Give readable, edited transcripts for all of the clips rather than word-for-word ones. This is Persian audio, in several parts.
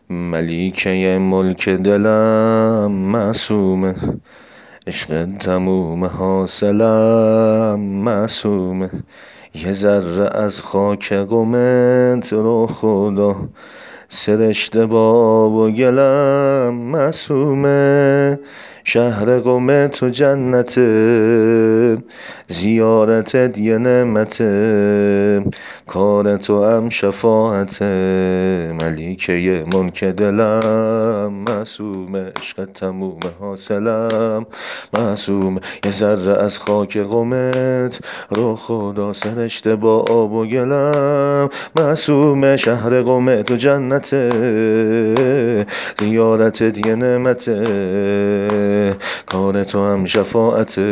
ملیکه ملک دلم معصومه، عشق تموم حاصلم معصومه. یه ذره از خاک قومت رو خدا، سرشته باب و گلم معصومه. شهر قم تو جنته، زیارتت یه نعمته، کار تو هم شفاعته. ملیکه ملک دلم معصومه، عشق تموم حاصلم معصومه. یه ذره از خاک قمت رو خدا، سرشته با آب و گلم معصومه. شهر قم تو جنته، زیارتت یه نعمته، کار تو هم شفاعته.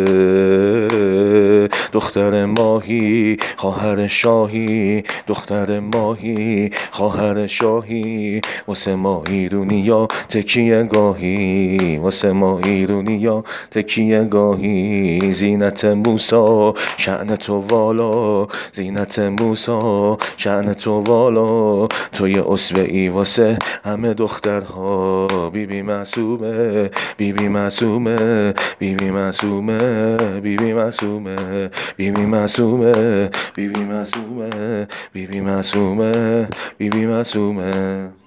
دختر ماهی خواهر شاهی، دختر ماهی خواهر شاهی، واسه ما ایرونیا تکیه گاهی، واسه ما ایرونیا تکیه گاهی. زینت موسی شأن تو والا، زینت موسی شأن تو والا، توی اسوه ای واسه همه دخترها. بیبی معصومه، بیبی معصومه، بیبی معصومه، بیبی معصومه، بیبی معصومه، بیبی معصومه، بیبی معصومه، بیبی معصومه.